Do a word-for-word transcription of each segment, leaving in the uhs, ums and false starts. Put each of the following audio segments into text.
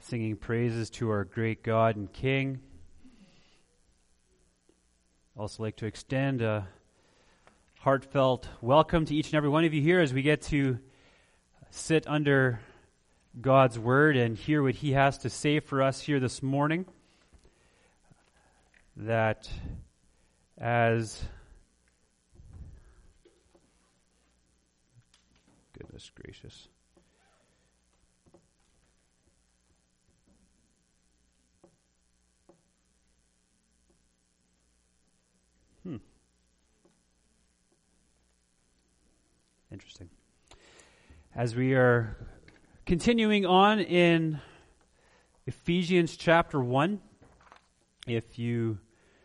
singing praises to our great God and King. I'd also like to extend a heartfelt welcome to each and every one of you here as we get to sit under God's Word and hear what He has to say for us here this morning. That as goodness gracious. Hmm. Interesting. As we are continuing on in Ephesians chapter one, if you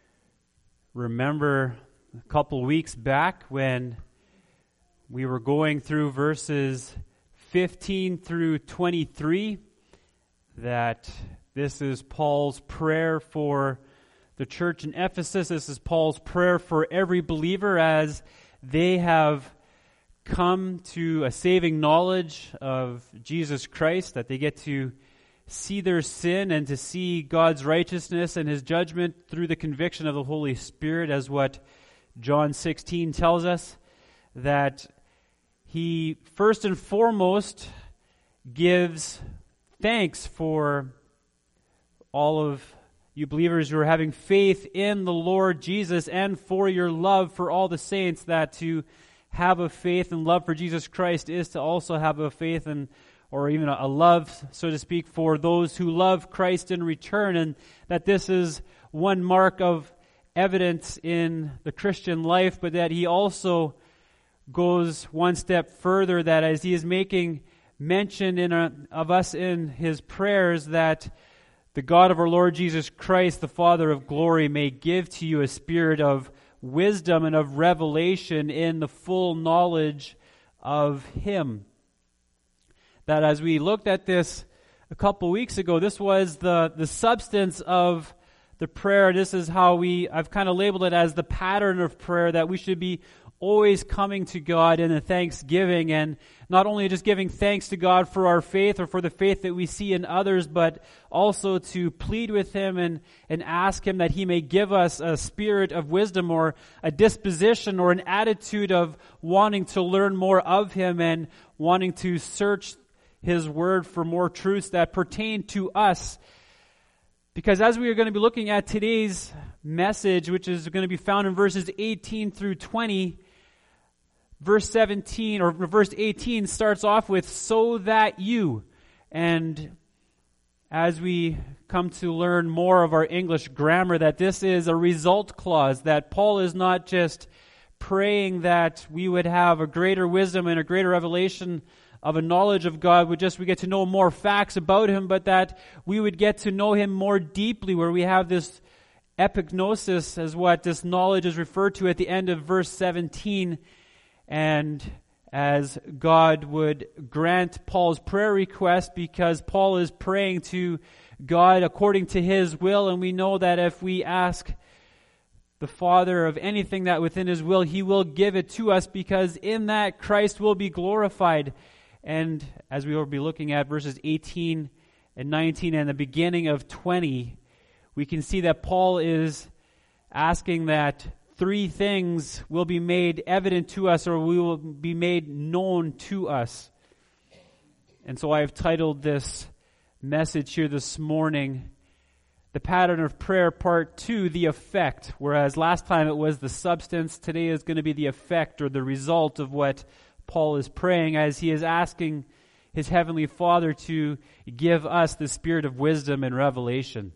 remember a couple weeks back when we were going through verses fifteen through twenty-three, that this is Paul's prayer for the church in Ephesus. This is Paul's prayer for every believer as they have come to a saving knowledge of Jesus Christ, that they get to see their sin and to see God's righteousness and His judgment through the conviction of the Holy Spirit, as what John sixteen tells us, that He first and foremost gives thanks for all of you believers who are having faith in the Lord Jesus and for your love for all the saints, that to have a faith and love for Jesus Christ is to also have a faith and or even a love, so to speak, for those who love Christ in return, and that this is one mark of evidence in the Christian life, but that he also goes one step further, that as he is making mention in a, of us in his prayers, that the God of our Lord Jesus Christ, the Father of glory, may give to you a spirit of wisdom and of revelation in the full knowledge of Him. That as we looked at this a couple weeks ago, this was the, the substance of the prayer. This is how we, I've kind of labeled it as the pattern of prayer, that we should be always coming to God in a thanksgiving, and not only just giving thanks to God for our faith or for the faith that we see in others, but also to plead with Him and, and ask Him that He may give us a spirit of wisdom or a disposition or an attitude of wanting to learn more of Him and wanting to search His Word for more truths that pertain to us. Because as we are going to be looking at today's message, which is going to be found in verses eighteen through twenty, verse seventeen, or verse eighteen starts off with, so that you. And as we come to learn more of our English grammar, that this is a result clause, that Paul is not just praying that we would have a greater wisdom and a greater revelation of a knowledge of God, would just we get to know more facts about Him, but that we would get to know Him more deeply, where we have this epignosis, as what this knowledge is referred to at the end of verse seventeen. And as God would grant Paul's prayer request, because Paul is praying to God according to His will, and we know that if we ask the Father of anything that within His will, He will give it to us, because in that Christ will be glorified. And as we will be looking at verses eighteen and nineteen and the beginning of twenty, we can see that Paul is asking that three things will be made evident to us, or we will be made known to us. And so I have titled this message here this morning, The Pattern of Prayer, Part two, The Effect. Whereas last time it was the substance, today is going to be the effect, or the result of what Paul is praying, as he is asking his Heavenly Father to give us the spirit of wisdom and revelation.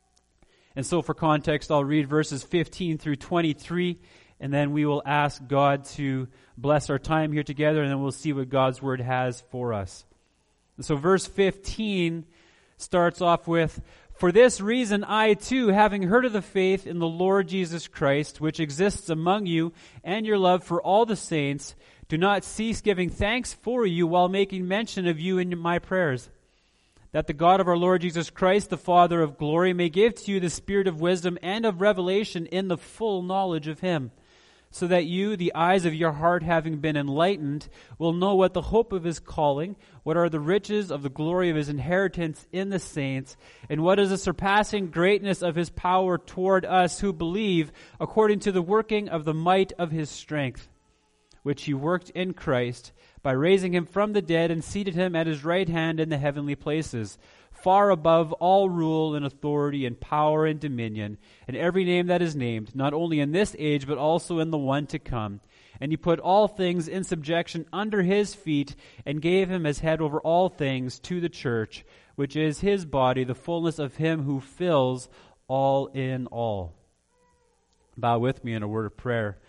And so for context, I'll read verses fifteen through twenty-three, and then we will ask God to bless our time here together, and then we'll see what God's Word has for us. And so verse fifteen starts off with, for this reason I too, having heard of the faith in the Lord Jesus Christ, which exists among you, and your love for all the saints, do not cease giving thanks for you while making mention of you in my prayers, that the God of our Lord Jesus Christ, the Father of glory, may give to you the spirit of wisdom and of revelation in the full knowledge of Him, so that you, the eyes of your heart having been enlightened, will know what the hope of his calling, what are the riches of the glory of his inheritance in the saints, and what is the surpassing greatness of his power toward us who believe, according to the working of the might of his strength, which he worked in Christ, by raising him from the dead and seated him at his right hand in the heavenly places, far above all rule and authority and power and dominion, and every name that is named, not only in this age, but also in the one to come. And he put all things in subjection under his feet, and gave him as head over all things to the church, which is his body, the fullness of him who fills all in all. Bow with me in a word of prayer.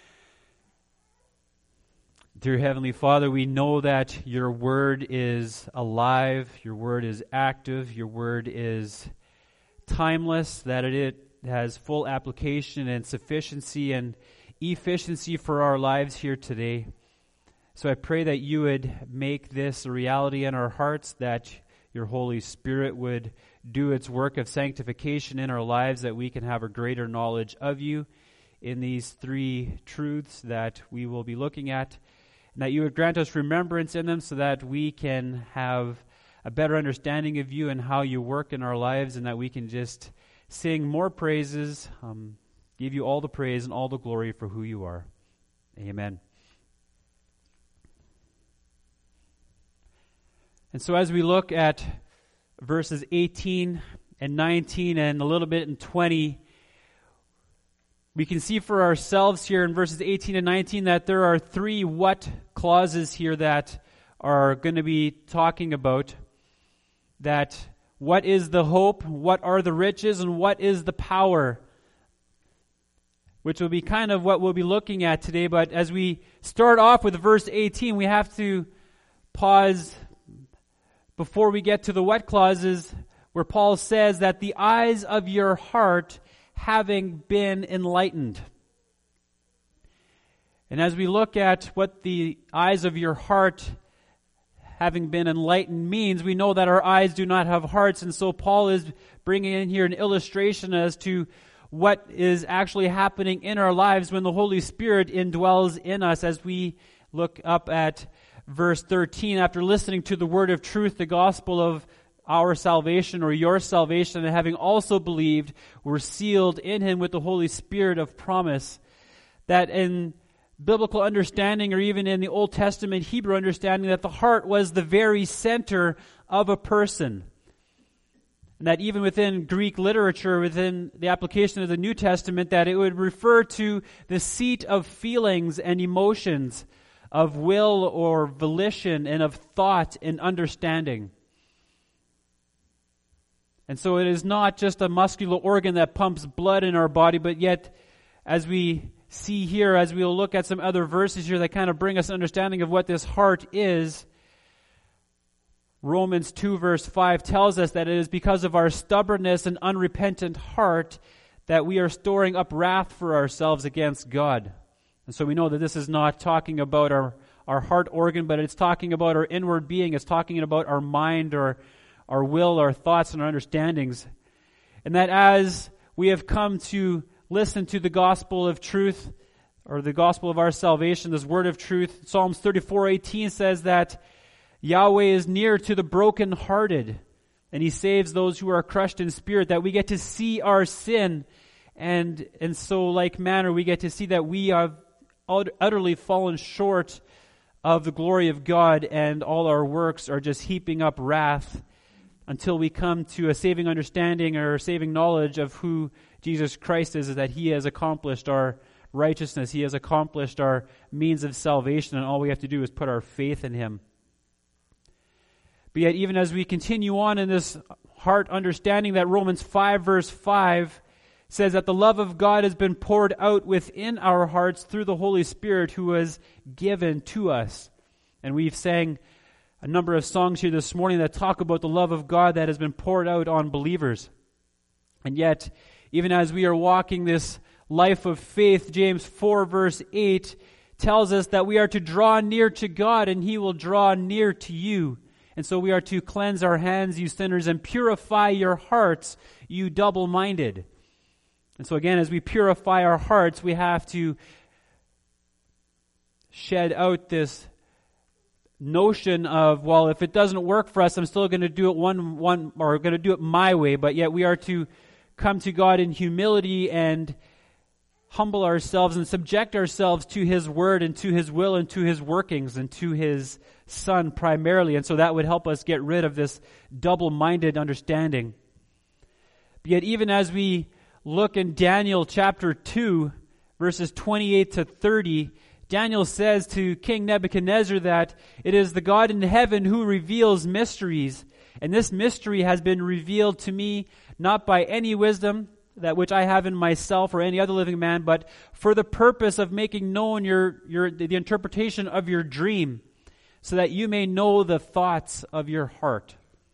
Dear Heavenly Father, we know that your word is alive, your word is active, your word is timeless, that it has full application and sufficiency and efficiency for our lives here today. So I pray that you would make this a reality in our hearts, that your Holy Spirit would do its work of sanctification in our lives, that we can have a greater knowledge of you in these three truths that we will be looking at. And that you would grant us remembrance in them so that we can have a better understanding of you and how you work in our lives, and that we can just sing more praises, um, give you all the praise and all the glory for who you are. Amen. And so as we look at verses eighteen and nineteen and a little bit in twenty, we can see for ourselves here in verses eighteen and nineteen that there are three what clauses here that are going to be talking about. That what is the hope, what are the riches, and what is the power, which will be kind of what we'll be looking at today. But as we start off with verse eighteen, we have to pause before we get to the what clauses, where Paul says that the eyes of your heart having been enlightened. And as we look at what the eyes of your heart having been enlightened means, we know that our eyes do not have hearts, and so Paul is bringing in here an illustration as to what is actually happening in our lives when the Holy Spirit indwells in us. As we look up at verse thirteen, after listening to the word of truth, the gospel of our salvation or your salvation, and having also believed, we're sealed in him with the Holy Spirit of promise. That in biblical understanding, or even in the Old Testament Hebrew understanding, that the heart was the very center of a person. And that even within Greek literature, within the application of the New Testament, that it would refer to the seat of feelings and emotions, of will or volition, and of thought and understanding. And so it is not just a muscular organ that pumps blood in our body, but yet, as we see here, as we'll look at some other verses here that kind of bring us understanding of what this heart is, Romans two verse five tells us that it is because of our stubbornness and unrepentant heart that we are storing up wrath for ourselves against God. And so we know that this is not talking about our, our heart organ, but it's talking about our inward being. It's talking about our mind, or our will, our thoughts, and our understandings. And that as we have come to listen to the gospel of truth, or the gospel of our salvation, this word of truth, Psalms thirty-four eighteen says that Yahweh is near to the brokenhearted, and he saves those who are crushed in spirit, that we get to see our sin, and in so like manner we get to see that we have utterly fallen short of the glory of God, and all our works are just heaping up wrath, until we come to a saving understanding or saving knowledge of who Jesus Christ is, is that he has accomplished our righteousness. He has accomplished our means of salvation, and all we have to do is put our faith in him. But yet, even as we continue on in this heart understanding, that Romans five verse five says that the love of God has been poured out within our hearts through the Holy Spirit who was given to us. And we've sang a number of songs here this morning that talk about the love of God that has been poured out on believers. And yet, even as we are walking this life of faith, James four verse eight tells us that we are to draw near to God, and he will draw near to you. And so we are to cleanse our hands, you sinners, and purify your hearts, you double-minded. And so again, as we purify our hearts, we have to shed out this notion of, well, if it doesn't work for us, I'm still going to do it one, one, or going to do it my way, but yet we are to come to God in humility and humble ourselves and subject ourselves to His Word and to His will and to His workings and to His Son primarily. And so that would help us get rid of this double-minded understanding. But yet even as we look in Daniel chapter two, verses twenty-eight to thirty, Daniel says to King Nebuchadnezzar that it is the God in heaven who reveals mysteries. And this mystery has been revealed to me not by any wisdom that which I have in myself or any other living man, but for the purpose of making known your, your the interpretation of your dream, so that you may know the thoughts of your heart.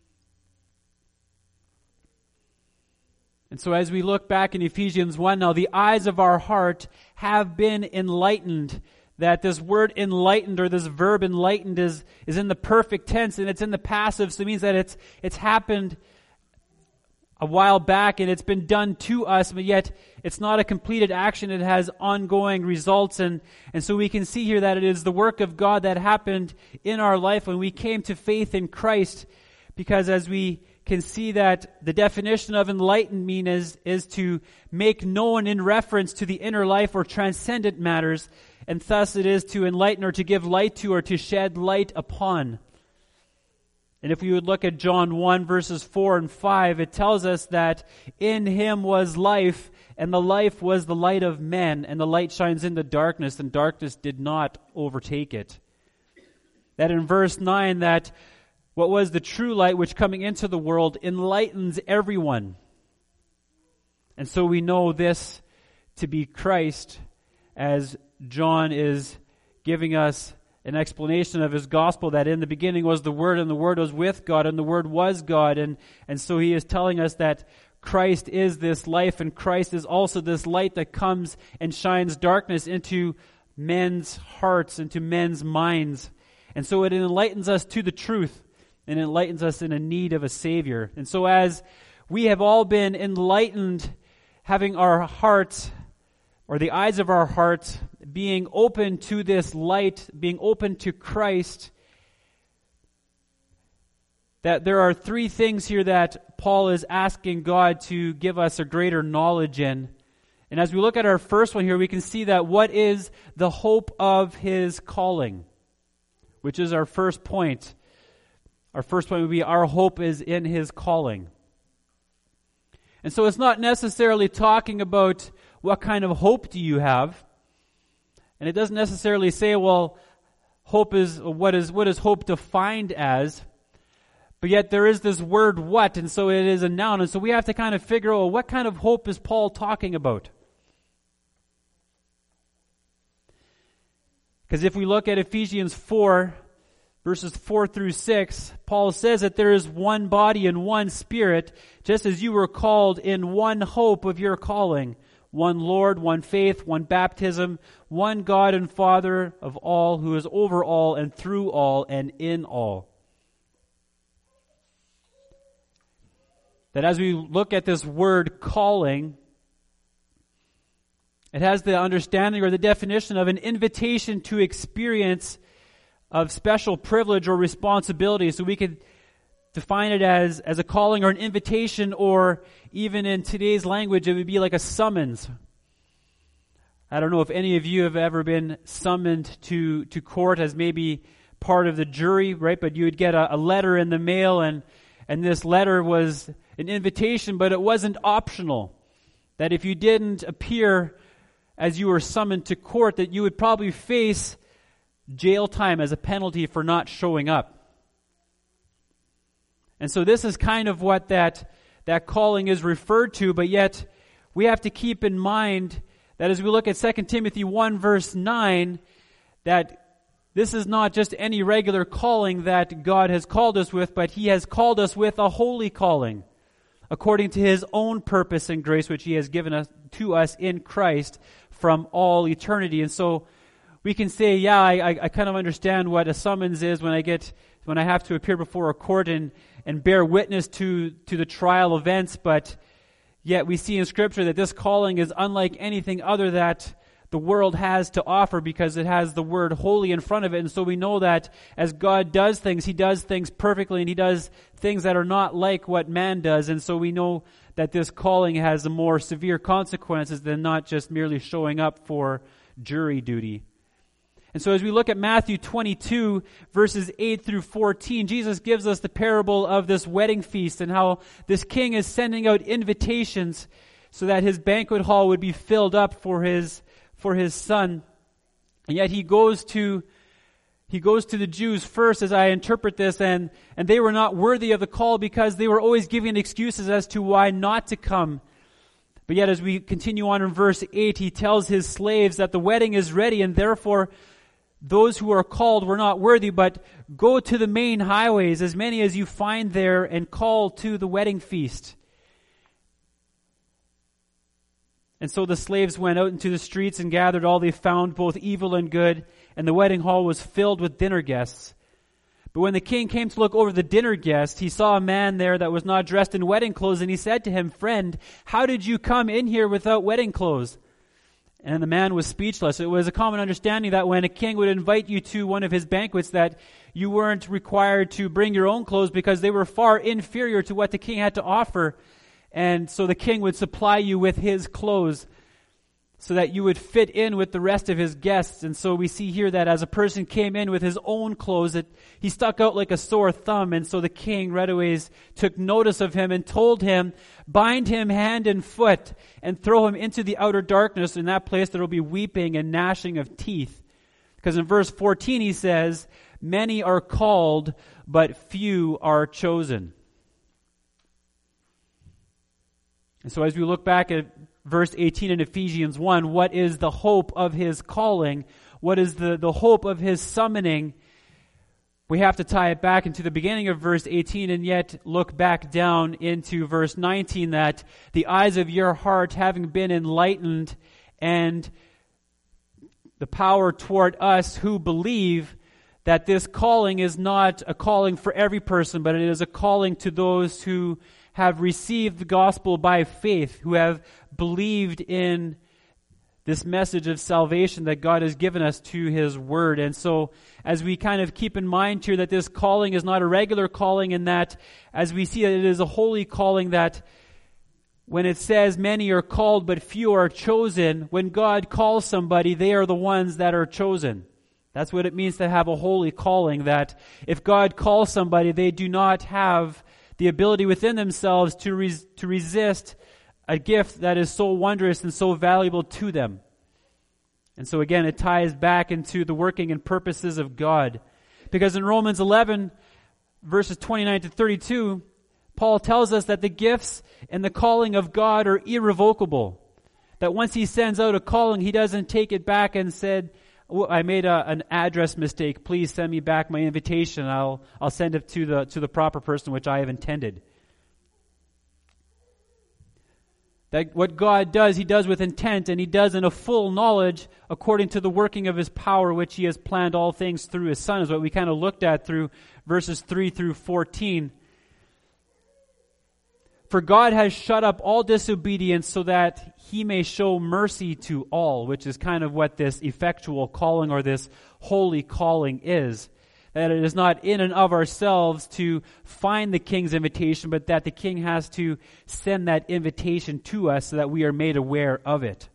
And so as we look back in Ephesians one now, the eyes of our heart have been enlightened. That this word enlightened, or this verb enlightened, is, is in the perfect tense, and it's in the passive, so it means that it's it's happened a while back and it's been done to us, but yet it's not a completed action. It has ongoing results, and, and so we can see here that it is the work of God that happened in our life when we came to faith in Christ, because as we can see that the definition of enlightened mean is, is to make known in reference to the inner life or transcendent matters, and thus it is to enlighten or to give light to or to shed light upon. And if we would look at John one verses four and five, it tells us that in Him was life, and the life was the light of men, and the light shines in the darkness, and darkness did not overtake it. That in verse nine, that what was the true light which coming into the world enlightens everyone. And so we know this to be Christ, as John is giving us an explanation of his gospel, that in the beginning was the Word, and the Word was with God, and the Word was God. And, and so he is telling us that Christ is this life, and Christ is also this light that comes and shines darkness into men's hearts, into men's minds. And so it enlightens us to the truth, and enlightens us in a need of a Savior. And so as we have all been enlightened, having our hearts, or the eyes of our hearts, being open to this light, being open to Christ, that there are three things here that Paul is asking God to give us a greater knowledge in. And as we look at our first one here, we can see that what is the hope of His calling, which is our first point. Our first point would be our hope is in His calling. And so it's not necessarily talking about what kind of hope do you have. And it doesn't necessarily say, well, hope is, what is, what is hope defined as? But yet there is this word what, and so it is a noun. And so we have to kind of figure out, well, what kind of hope is Paul talking about? Because if we look at Ephesians four, verses four through six, Paul says that there is one body and one Spirit, just as you were called in one hope of your calling. One Lord, one faith, one baptism, one God and Father of all, who is over all and through all and in all. That as we look at this word calling, it has the understanding or the definition of an invitation to experience of special privilege or responsibility. So we could define it as, as a calling or an invitation, or even in today's language, it would be like a summons. I don't know if any of you have ever been summoned to, to court as maybe part of the jury, right? But you would get a, a letter in the mail, and, and this letter was an invitation, but it wasn't optional. That if you didn't appear as you were summoned to court, that you would probably face jail time as a penalty for not showing up. And so this is kind of what that, that calling is referred to, but yet we have to keep in mind that as we look at Second Timothy one verse nine, that this is not just any regular calling that God has called us with, but He has called us with a holy calling, according to His own purpose and grace, which He has given us to us in Christ from all eternity. And so we can say, yeah, I, I kind of understand what a summons is when I get when I have to appear before a court and, and bear witness to, to the trial events, but yet we see in Scripture that this calling is unlike anything other that the world has to offer because it has the word holy in front of it. And so we know that as God does things, he does things perfectly, and he does things that are not like what man does. And so we know that this calling has a more severe consequences than not just merely showing up for jury duty. And so as we look at Matthew twenty-two, verses eight through fourteen, Jesus gives us the parable of this wedding feast and how this king is sending out invitations so that his banquet hall would be filled up for his for his son. And yet he goes to he goes to the Jews first, as I interpret this, and, and they were not worthy of the call because they were always giving excuses as to why not to come. But yet as we continue on in verse eight, he tells his slaves that the wedding is ready, and therefore those who are called were not worthy, but go to the main highways, as many as you find there, and call to the wedding feast. And so the slaves went out into the streets and gathered all they found, both evil and good, and the wedding hall was filled with dinner guests. But when the king came to look over the dinner guests, he saw a man there that was not dressed in wedding clothes, and he said to him, "Friend, how did you come in here without wedding clothes?" And the man was speechless. It was a common understanding that when a king would invite you to one of his banquets, that you weren't required to bring your own clothes because they were far inferior to what the king had to offer. And so the king would supply you with his clothes so that you would fit in with the rest of his guests. And so we see here that as a person came in with his own clothes, it, he stuck out like a sore thumb. And so the king right away took notice of him and told him, "Bind him hand and foot and throw him into the outer darkness. In that place there will be weeping and gnashing of teeth." Because in verse fourteen he says, "Many are called, but few are chosen." And so as we look back at verse eighteen in Ephesians one, what is the hope of his calling? What is the, the hope of his summoning? We have to tie it back into the beginning of verse eighteen and yet look back down into verse nineteen, that the eyes of your heart having been enlightened, and the power toward us who believe that this calling is not a calling for every person, but it is a calling to those who have received the gospel by faith, who have believed in this message of salvation that God has given us to his word. And so as we kind of keep in mind here that this calling is not a regular calling, and that as we see that it is a holy calling, that when it says many are called but few are chosen, when God calls somebody, they are the ones that are chosen. That's what it means to have a holy calling, that if God calls somebody, they do not have the ability within themselves to res- to resist a gift that is so wondrous and so valuable to them. And so again, it ties back into the working and purposes of God. Because in Romans eleven, verses twenty-nine to thirty-two, Paul tells us that the gifts and the calling of God are irrevocable. That once he sends out a calling, he doesn't take it back and said, "Oh, I made a, an address mistake. Please send me back my invitation. I'll I'll send it to the to the proper person which I have intended." That what God does, he does with intent, and he does in a full knowledge according to the working of his power, which he has planned all things through his Son, is what we kind of looked at through verses three through fourteen. For God has shut up all disobedience so that he may show mercy to all, which is kind of what this effectual calling or this holy calling is. That it is not in and of ourselves to find the king's invitation, but that the king has to send that invitation to us so that we are made aware of it.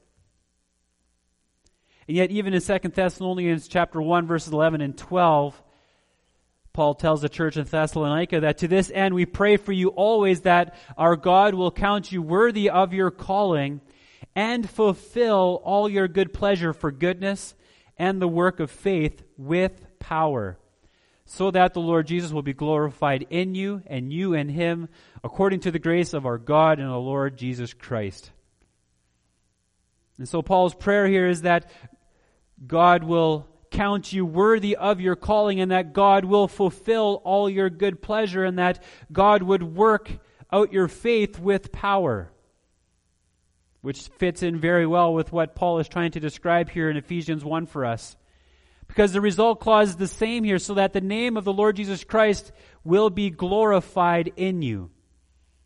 And yet even in Second Thessalonians chapter one, verses eleven and twelve, Paul tells the church in Thessalonica that to this end we pray for you always, that our God will count you worthy of your calling and fulfill all your good pleasure for goodness and the work of faith with power, so that the Lord Jesus will be glorified in you and you in him, according to the grace of our God and the Lord Jesus Christ. And so Paul's prayer here is that God will count you worthy of your calling, and that God will fulfill all your good pleasure, and that God would work out your faith with power, which fits in very well with what Paul is trying to describe here in Ephesians one for us. Because the result clause is the same here, so that the name of the Lord Jesus Christ will be glorified in you,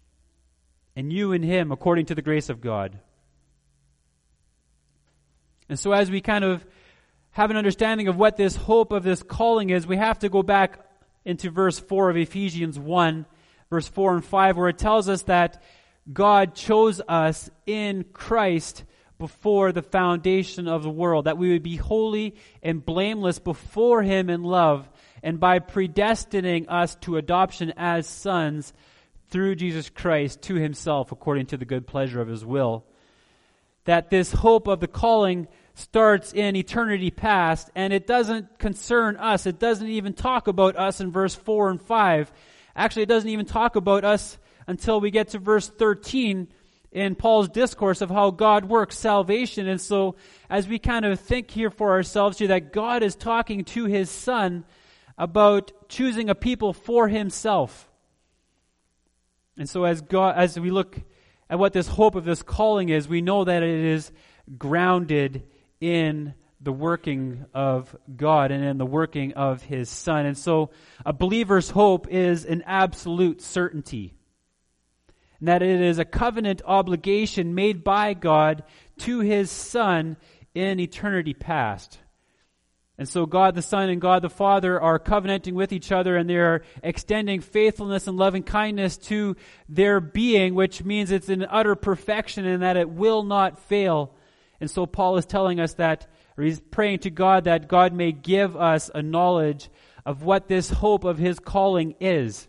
and you in him, according to the grace of God. And so as we kind of have an understanding of what this hope of this calling is, we have to go back into verse four of Ephesians one, verse four and five, where it tells us that God chose us in Christ before the foundation of the world, that we would be holy and blameless before Him in love, and by predestining us to adoption as sons through Jesus Christ to Himself, according to the good pleasure of His will. That this hope of the calling starts in eternity past, and it doesn't concern us. It doesn't even talk about us in verse four and five. Actually, it doesn't even talk about us until we get to verse thirteen in Paul's discourse of how God works salvation. And so as we kind of think here for ourselves here that God is talking to His Son about choosing a people for Himself. And so as God, as we look at what this hope of this calling is, we know that it is grounded in the working of God and in the working of His Son. And so a believer's hope is an absolute certainty. And that it is a covenant obligation made by God to His Son in eternity past. And so God the Son and God the Father are covenanting with each other, and they are extending faithfulness and loving kindness to their being, which means it's in utter perfection and that it will not fail. And so Paul is telling us that, or he's praying to God that God may give us a knowledge of what this hope of His calling is.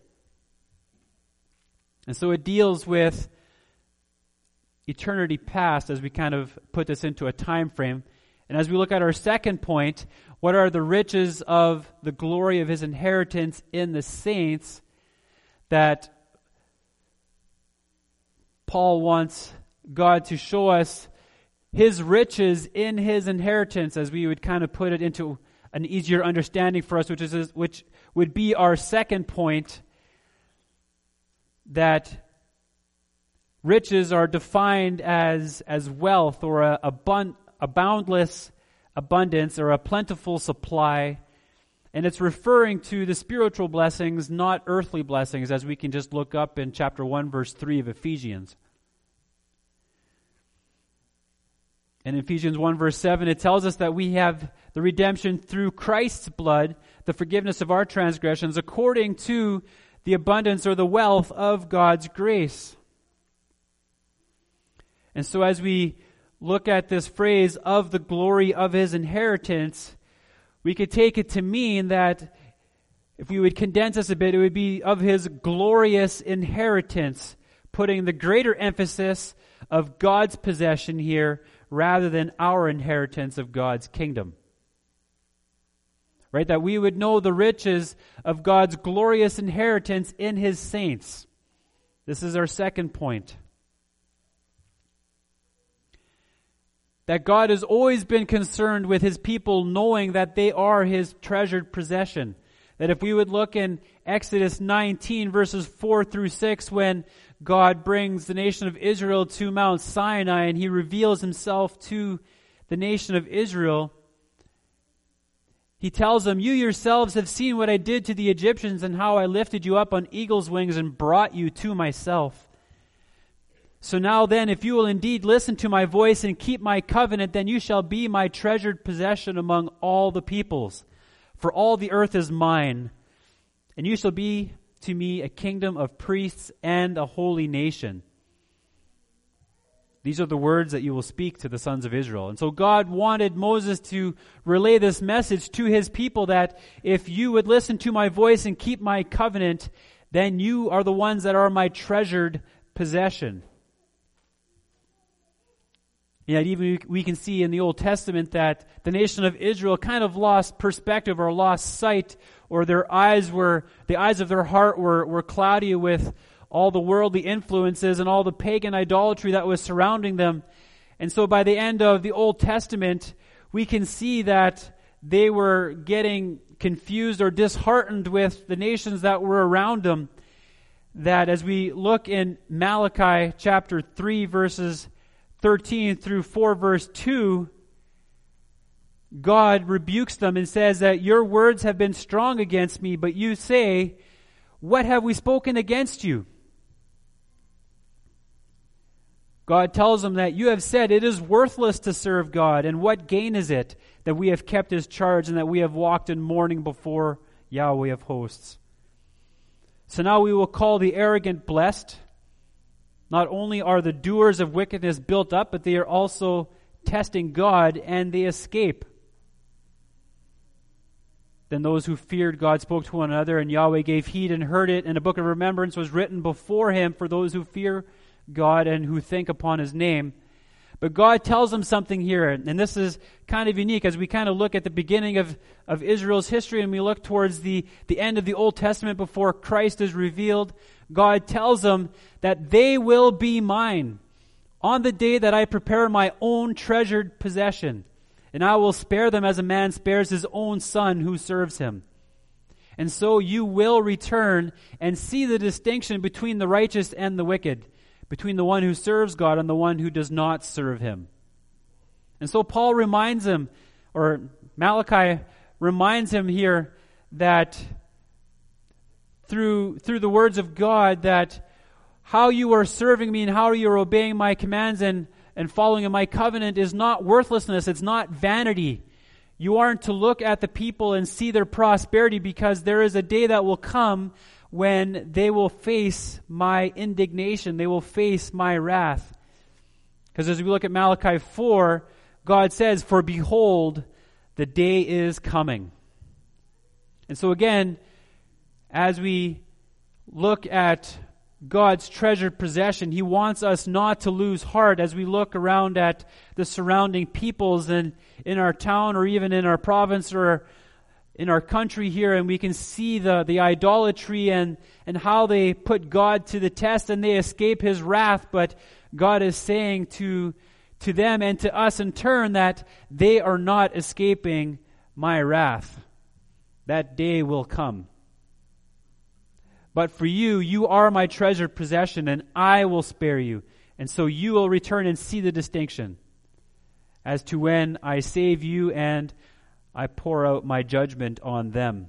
And so it deals with eternity past as we kind of put this into a time frame. And as we look at our second point, what are the riches of the glory of His inheritance in the saints, that Paul wants God to show us His riches in His inheritance, as we would kind of put it into an easier understanding for us, which is which would be our second point, that riches are defined as as wealth, or a, a, bun, a boundless abundance, or a plentiful supply. And it's referring to the spiritual blessings, not earthly blessings, as we can just look up in chapter one, verse three of Ephesians. In Ephesians one, verse seven, it tells us that we have the redemption through Christ's blood, the forgiveness of our transgressions, according to the abundance or the wealth of God's grace. And so as we look at this phrase of the glory of His inheritance, we could take it to mean that if we would condense this a bit, it would be of His glorious inheritance, putting the greater emphasis of God's possession here rather than our inheritance of God's kingdom. Right? That we would know the riches of God's glorious inheritance in His saints. This is our second point. That God has always been concerned with His people knowing that they are His treasured possession. That if we would look in Exodus nineteen, verses four through six, when God brings the nation of Israel to Mount Sinai and He reveals Himself to the nation of Israel, He tells them, "You yourselves have seen what I did to the Egyptians and how I lifted you up on eagle's wings and brought you to myself. So now then, if you will indeed listen to my voice and keep my covenant, then you shall be my treasured possession among all the peoples. For all the earth is mine, and you shall be to me a kingdom of priests and a holy nation. These are the words that you will speak to the sons of Israel." And so God wanted Moses to relay this message to his people that if you would listen to my voice and keep my covenant, then you are the ones that are my treasured possession. Yet even we can see in the Old Testament that the nation of Israel kind of lost perspective or lost sight, or their eyes were, the eyes of their heart were, were cloudy with all the worldly influences and all the pagan idolatry that was surrounding them. And so by the end of the Old Testament, we can see that they were getting confused or disheartened with the nations that were around them. That as we look in Malachi chapter three, verses thirteen through four, verse two, God rebukes them and says that your words have been strong against me, but you say, what have we spoken against you? God tells them that you have said it is worthless to serve God, and what gain is it that we have kept his charge and that we have walked in mourning before Yahweh of hosts? So now we will call the arrogant blessed. Not only are the doers of wickedness built up, but they are also testing God, and they escape. Then those who feared God spoke to one another, and Yahweh gave heed and heard it, and a book of remembrance was written before him for those who fear God and who think upon his name. But God tells them something here, and this is kind of unique as we kind of look at the beginning of, of Israel's history and we look towards the, the end of the Old Testament before Christ is revealed. God tells them that they will be mine on the day that I prepare my own treasured possession, and I will spare them as a man spares his own son who serves him. And so you will return and see the distinction between the righteous and the wicked, between the one who serves God and the one who does not serve him. And so Paul reminds him, or Malachi reminds him here that through, through the words of God, that how you are serving me and how you are obeying my commands and, and following in my covenant is not worthlessness, it's not vanity. You aren't to look at the people and see their prosperity, because there is a day that will come when they will face my indignation, they will face my wrath. Because as we look at Malachi four, God says, "For behold, the day is coming." And so again, as we look at God's treasured possession, he wants us not to lose heart as we look around at the surrounding peoples and in our town or even in our province or in our country here, and we can see the, the idolatry and, and how they put God to the test and they escape his wrath. But God is saying to, to them and to us in turn that they are not escaping my wrath. That day will come. But for you, you are my treasured possession, and I will spare you. And so you will return and see the distinction as to when I save you and I pour out my judgment on them.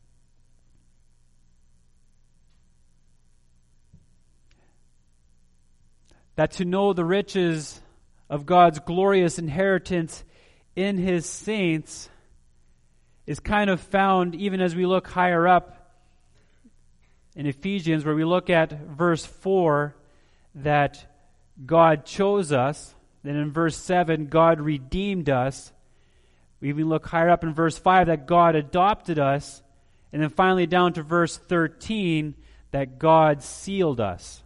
That to know the riches of God's glorious inheritance in his saints is kind of found even as we look higher up in Ephesians, where we look at verse four, that God chose us. Then in verse seven, God redeemed us. We even look higher up in verse five that God adopted us. And then finally down to verse thirteen that God sealed us.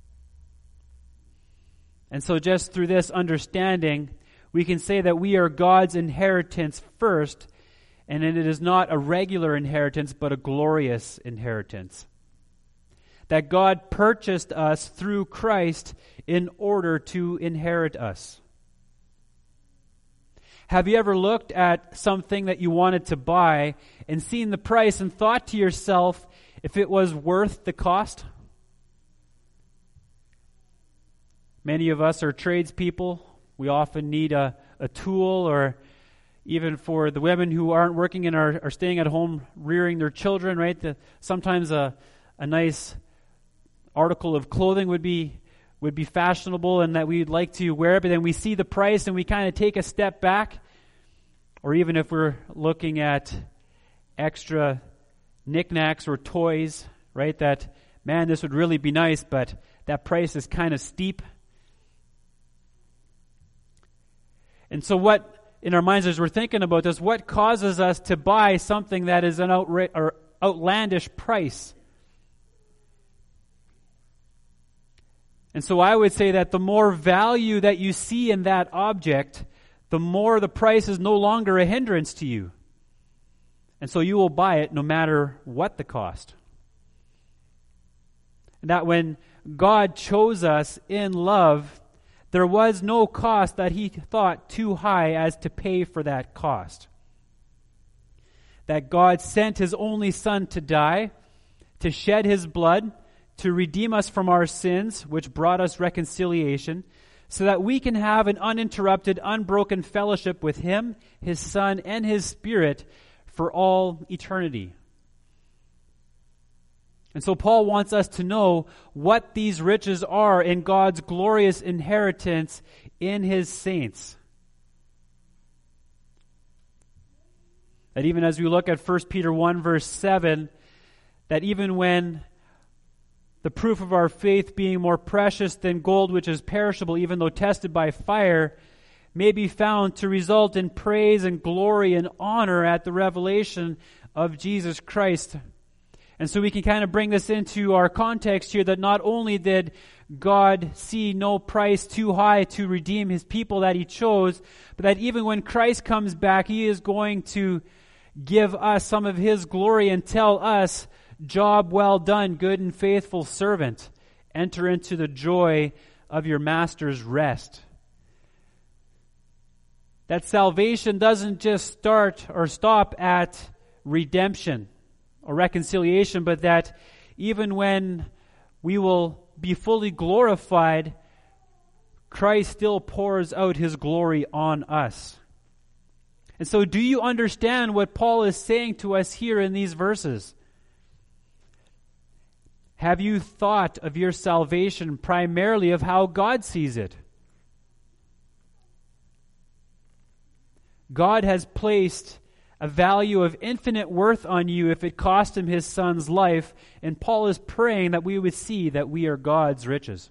And so just through this understanding, we can say that we are God's inheritance first, and it is not a regular inheritance, but a glorious inheritance. That God purchased us through Christ in order to inherit us. Have you ever looked at something that you wanted to buy and seen the price and thought to yourself if it was worth the cost? Many of us are tradespeople. We often need a, a tool, or even for the women who aren't working and are, are staying at home rearing their children, right? The, sometimes a, a nice article of clothing would be would be fashionable and that we'd like to wear it, but then we see the price and we kind of take a step back. Or even if we're looking at extra knickknacks or toys, right, that, man, this would really be nice, but that price is kind of steep. And so what, in our minds as we're thinking about this, what causes us to buy something that is an outra- or outlandish price? And so I would say that the more value that you see in that object, the more the price is no longer a hindrance to you. And so you will buy it no matter what the cost. And that when God chose us in love, there was no cost that he thought too high as to pay for that cost. That God sent his only Son to die, to shed his blood, to redeem us from our sins, which brought us reconciliation, so that we can have an uninterrupted, unbroken fellowship with him, his Son, and his Spirit for all eternity. And so Paul wants us to know what these riches are in God's glorious inheritance in his saints. That even as we look at First Peter one verse seven, that even when the proof of our faith being more precious than gold which is perishable, even though tested by fire, may be found to result in praise and glory and honor at the revelation of Jesus Christ. And so we can kind of bring this into our context here, that not only did God see no price too high to redeem his people that he chose, but that even when Christ comes back, he is going to give us some of his glory and tell us, "Job well done, good and faithful servant. Enter into the joy of your master's rest." That salvation doesn't just start or stop at redemption or reconciliation, but that even when we will be fully glorified, Christ still pours out his glory on us. And so do you understand what Paul is saying to us here in these verses? Have you thought of your salvation primarily of how God sees it? God has placed a value of infinite worth on you if it cost him his son's life, and Paul is praying that we would see that we are God's riches.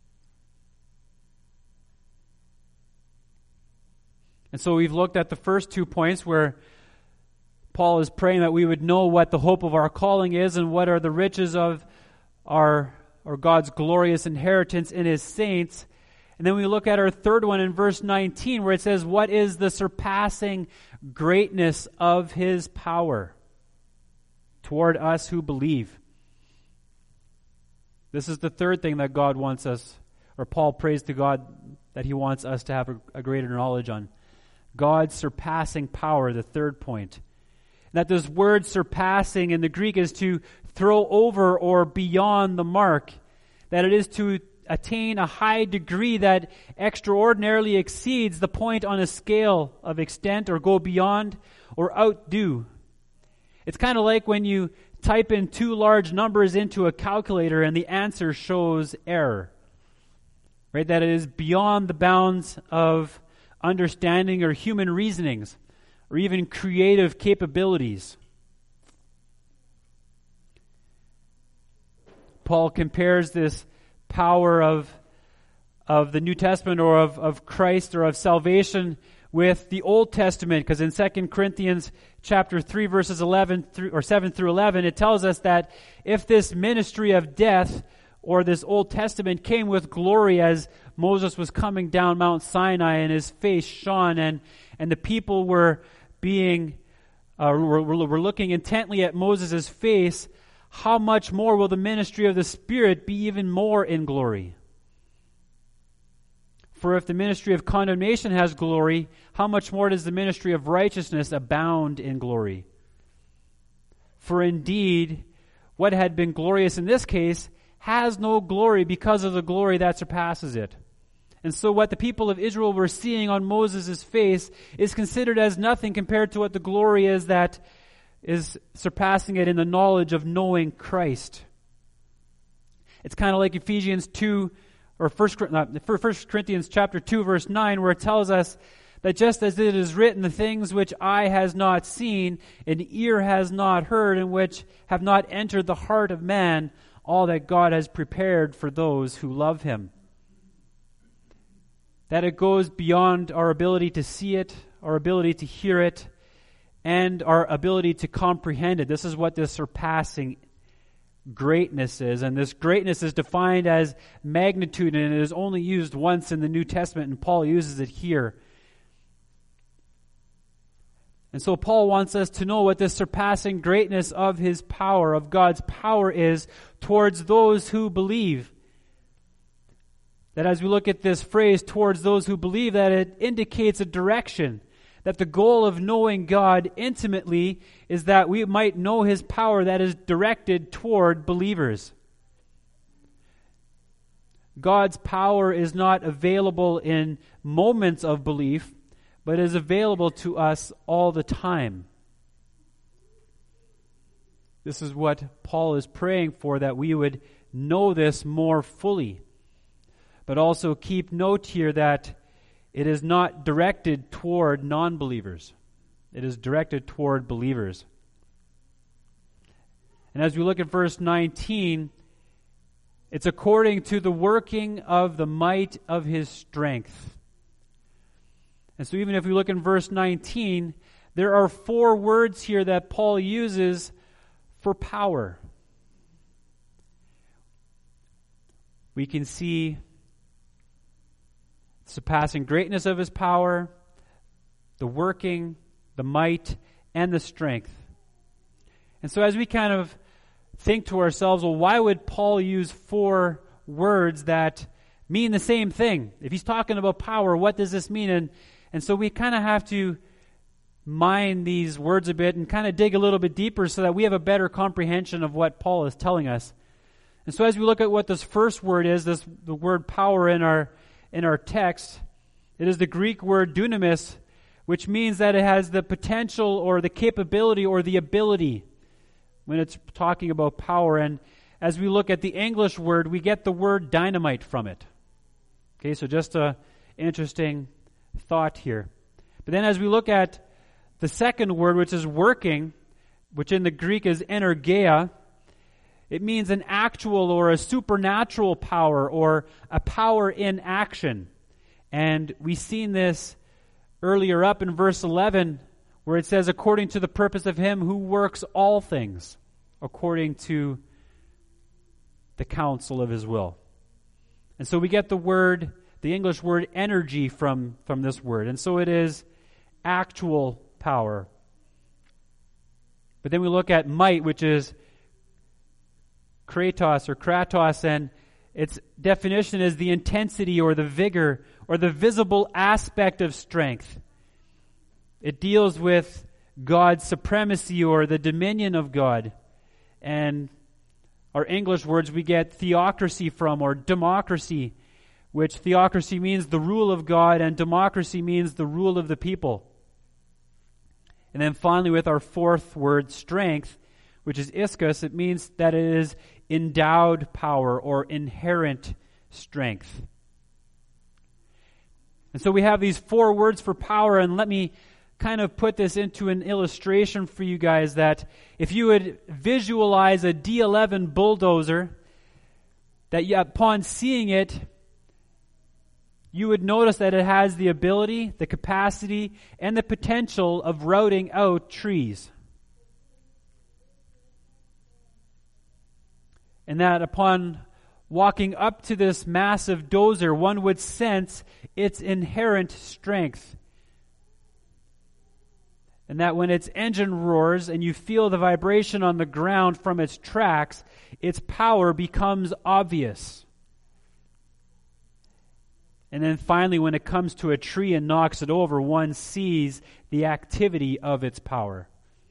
And so we've looked at the first two points where Paul is praying that we would know what the hope of our calling is and what are the riches of our or God's glorious inheritance in his saints. And then we look at our third one in verse nineteen, where it says, "What is the surpassing greatness of his power toward us who believe?" This is the third thing that God wants us, or Paul prays to God that he wants us to have a, a greater knowledge on. God's surpassing power, the third point. And that this word surpassing in the Greek is to throw over or beyond the mark. That it is to attain a high degree that extraordinarily exceeds the point on a scale of extent, or go beyond or outdo. It's kind of like when you type in two large numbers into a calculator and the answer shows error. Right? That it is beyond the bounds of understanding or human reasonings or even creative capabilities. Paul compares this power of of the New Testament or of, of Christ or of salvation with the Old Testament, because in Second Corinthians chapter three verses eleven through or seven through eleven, it tells us that if this ministry of death or this Old Testament came with glory as Moses was coming down Mount Sinai and his face shone and and the people were being uh, were, were looking intently at Moses' face, how much more will the ministry of the Spirit be even more in glory? For if the ministry of condemnation has glory, how much more does the ministry of righteousness abound in glory? For indeed, what had been glorious in this case has no glory because of the glory that surpasses it. And so what the people of Israel were seeing on Moses' face is considered as nothing compared to what the glory is that is surpassing it in the knowledge of knowing Christ. It's kind of like Ephesians two, or First Corinthians chapter two, verse nine, where it tells us that just as it is written, the things which eye has not seen, and ear has not heard, and which have not entered the heart of man, all that God has prepared for those who love him. That it goes beyond our ability to see it, our ability to hear it, and our ability to comprehend it. This is what this surpassing greatness is. And this greatness is defined as magnitude, and it is only used once in the New Testament, and Paul uses it here. And so Paul wants us to know what this surpassing greatness of his power, of God's power, is towards those who believe. That as we look at this phrase, towards those who believe, that it indicates a direction. That the goal of knowing God intimately is that we might know his power that is directed toward believers. God's power is not available in moments of belief, but is available to us all the time. This is what Paul is praying for, that we would know this more fully. But also keep note here that it is not directed toward non-believers. It is directed toward believers. And as we look at verse nineteen, it's according to the working of the might of his strength. And so even if we look in verse nineteen, there are four words here that Paul uses for power. We can see surpassing greatness of his power, the working, the might, and the strength. And so as we kind of think to ourselves, well, why would Paul use four words that mean the same thing? If he's talking about power, what does this mean? And, and so we kind of have to mine these words a bit and kind of dig a little bit deeper so that we have a better comprehension of what Paul is telling us. And so as we look at what this first word is, this the word power in our in our text, it is the Greek word dunamis, which means that it has the potential or the capability or the ability when it's talking about power. And as we look at the English word, we get the word dynamite from it. Okay, so just a interesting thought here. But then as we look at the second word, which is working, which in the Greek is energeia, it means an actual or a supernatural power or a power in action. And we've seen this earlier up in verse eleven, where it says, according to the purpose of him who works all things according to the counsel of his will. And so we get the word, the English word energy from, from this word. And so it is actual power. But then we look at might, which is kratos or kratos, and its definition is the intensity or the vigor or the visible aspect of strength. It deals with God's supremacy or the dominion of God. And our English words we get theocracy from, or democracy, which theocracy means the rule of God and democracy means the rule of the people. And then finally with our fourth word, strength, which is ischus, it means that it is endowed power or inherent strength. And so we have these four words for power, and let me kind of put this into an illustration for you guys, that if you would visualize a D eleven bulldozer, that you, upon seeing it, you would notice that it has the ability, the capacity, and the potential of routing out trees. And that upon walking up to this massive dozer, one would sense its inherent strength. And that when its engine roars and you feel the vibration on the ground from its tracks, its power becomes obvious. And then finally, when it comes to a tree and knocks it over, one sees the activity of its power.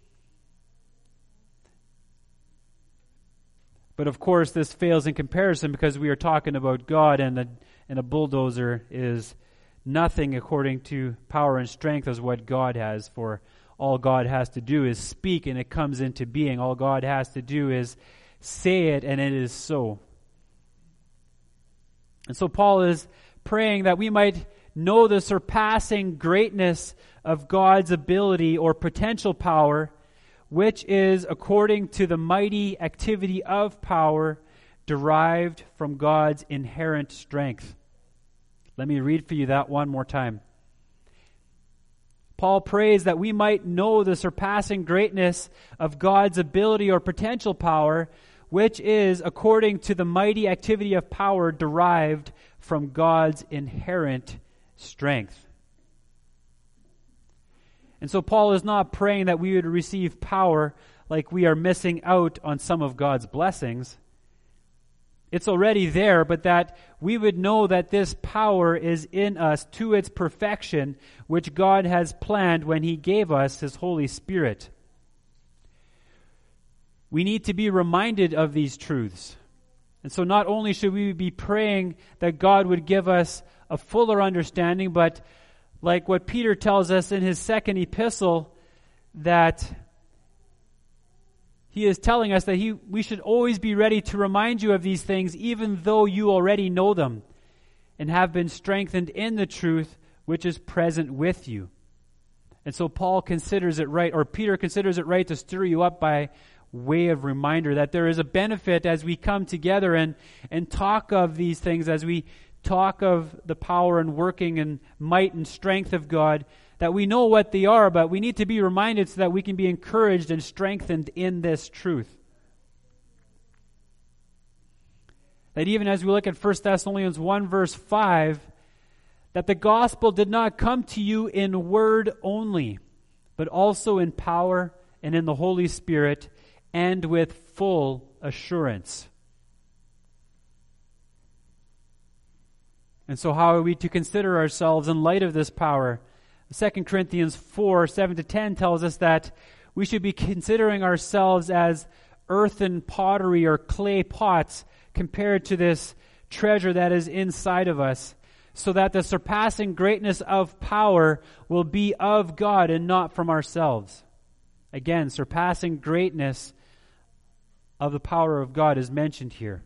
But of course, this fails in comparison because we are talking about God, and a, and a bulldozer is nothing according to power and strength as what God has. For all God has to do is speak and it comes into being. All God has to do is say it and it is so. And so Paul is praying that we might know the surpassing greatness of God's ability or potential power, which is according to the mighty activity of power derived from God's inherent strength. Let me read for you that one more time. Paul prays that we might know the surpassing greatness of God's ability or potential power, which is according to the mighty activity of power derived from God's inherent strength. And so Paul is not praying that we would receive power like we are missing out on some of God's blessings. It's already there, but that we would know that this power is in us to its perfection, which God has planned when He gave us His Holy Spirit. We need to be reminded of these truths. And so not only should we be praying that God would give us a fuller understanding, but like what Peter tells us in his second epistle, that he is telling us that he, we should always be ready to remind you of these things, even though you already know them and have been strengthened in the truth which is present with you. And so Paul considers it right, or Peter considers it right to stir you up by way of reminder that there is a benefit as we come together and, and talk of these things, as we talk of the power and working and might and strength of God, that we know what they are, but we need to be reminded so that we can be encouraged and strengthened in this truth. That even as we look at First Thessalonians one verse five, that the gospel did not come to you in word only, but also in power and in the Holy Spirit and with full assurance. And so how are we to consider ourselves in light of this power? Second Corinthians four, seven to ten tells us that we should be considering ourselves as earthen pottery or clay pots compared to this treasure that is inside of us, so that the surpassing greatness of power will be of God and not from ourselves. Again, surpassing greatness of the power of God is mentioned here.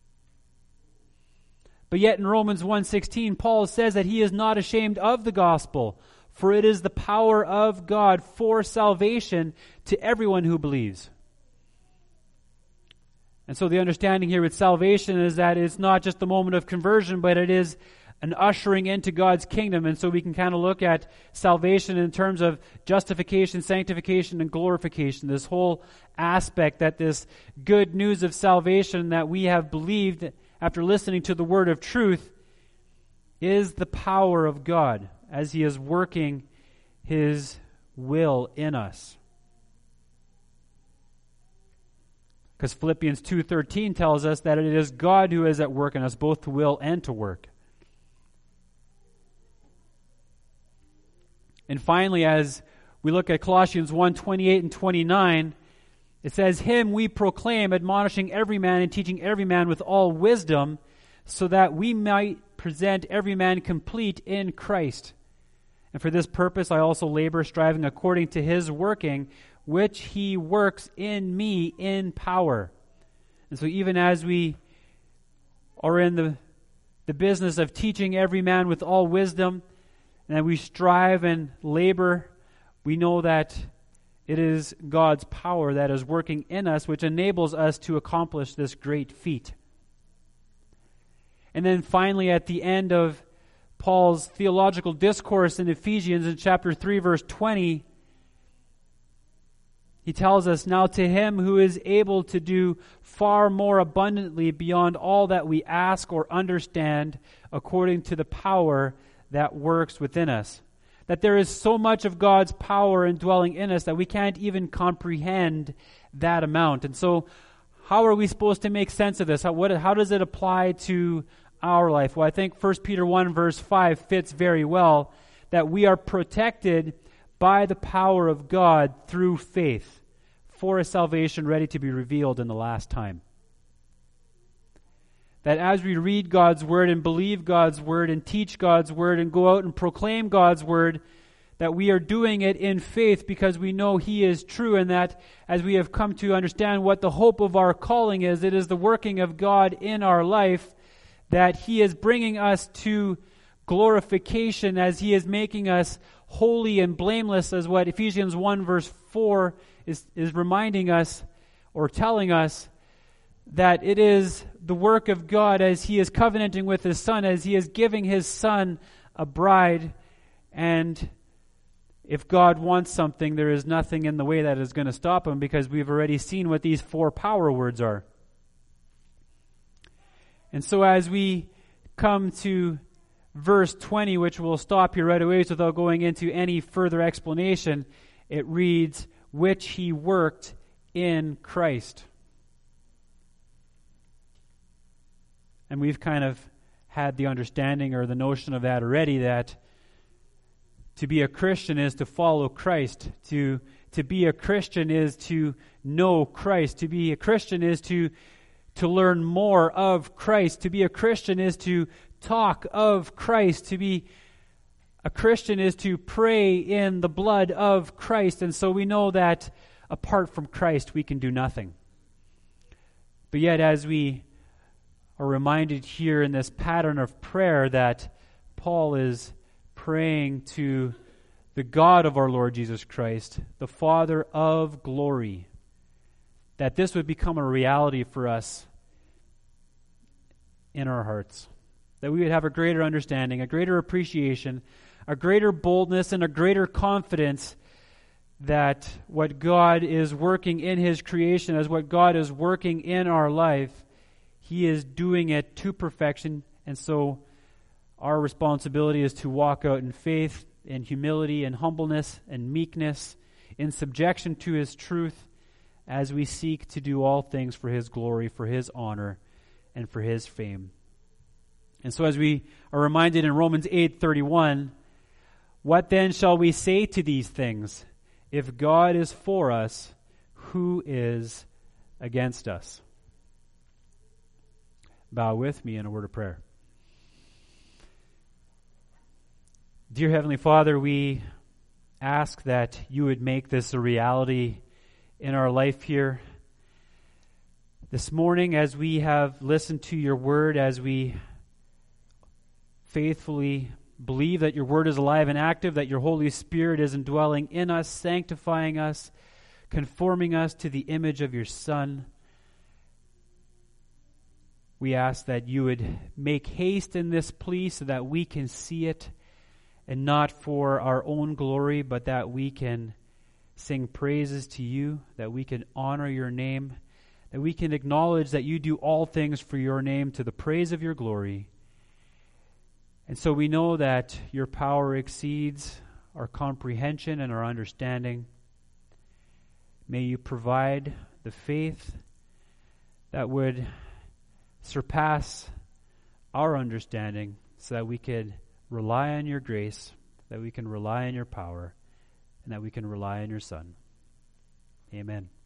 But yet in Romans one sixteen, Paul says that he is not ashamed of the gospel, for it is the power of God for salvation to everyone who believes. And so the understanding here with salvation is that it's not just the moment of conversion, but it is an ushering into God's kingdom. And so we can kind of look at salvation in terms of justification, sanctification, and glorification. This whole aspect that this good news of salvation that we have believed after listening to the word of truth is the power of God as he is working his will in us. Because Philippians two thirteen tells us that it is God who is at work in us, both to will and to work. And finally, as we look at Colossians one twenty-eight and twenty-nine, it says, "Him we proclaim, admonishing every man and teaching every man with all wisdom, so that we might present every man complete in Christ. And for this purpose I also labor, striving according to his working, which he works in me in power." And so even as we are in the, the business of teaching every man with all wisdom, and that we strive and labor, we know that it is God's power that is working in us, which enables us to accomplish this great feat. And then finally, at the end of Paul's theological discourse in Ephesians in chapter three, verse twenty, he tells us, "Now to him who is able to do far more abundantly beyond all that we ask or understand, according to the power that works within us." That there is so much of God's power indwelling in us that we can't even comprehend that amount. And so how are we supposed to make sense of this? How, what, how does it apply to our life? Well, I think First Peter one verse five fits very well, that we are protected by the power of God through faith for a salvation ready to be revealed in the last time. That as we read God's word and believe God's word and teach God's word and go out and proclaim God's word, that we are doing it in faith because we know he is true, and that as we have come to understand what the hope of our calling is, it is the working of God in our life, that he is bringing us to glorification as he is making us holy and blameless, as what Ephesians one verse four is, is reminding us or telling us, that it is the work of God as he is covenanting with his Son, as he is giving his Son a bride. And if God wants something, there is nothing in the way that is going to stop him, because we've already seen what these four power words are. And so as we come to verse twenty, which we'll stop here right away without going into any further explanation, it reads, "Which he worked in Christ." And we've kind of had the understanding or the notion of that already, that to be a Christian is to follow Christ. To, to be a Christian is to know Christ. To be a Christian is to, to learn more of Christ. To be a Christian is to talk of Christ. To be a Christian is to pray in the blood of Christ. And so we know that apart from Christ, we can do nothing. But yet, as we are reminded here in this pattern of prayer that Paul is praying to the God of our Lord Jesus Christ, the Father of glory, that this would become a reality for us in our hearts, that we would have a greater understanding, a greater appreciation, a greater boldness, and a greater confidence that what God is working in His creation, as what God is working in our life, He is doing it to perfection. And so our responsibility is to walk out in faith, in humility, in humbleness, and meekness, in subjection to His truth, as we seek to do all things for His glory, for His honor, and for His fame. And so as we are reminded in Romans eight thirty-one, what then shall we say to these things? If God is for us, who is against us? Bow with me in a word of prayer. Dear Heavenly Father, we ask that you would make this a reality in our life here. This morning, as we have listened to your word, as we faithfully believe that your word is alive and active, that your Holy Spirit is indwelling in us, sanctifying us, conforming us to the image of your Son, we ask that you would make haste in this plea so that we can see it, and not for our own glory, but that we can sing praises to you, that we can honor your name, that we can acknowledge that you do all things for your name to the praise of your glory. And so we know that your power exceeds our comprehension and our understanding. May you provide the faith that would surpass our understanding so that we could rely on your grace, that we can rely on your power, and that we can rely on your Son. Amen.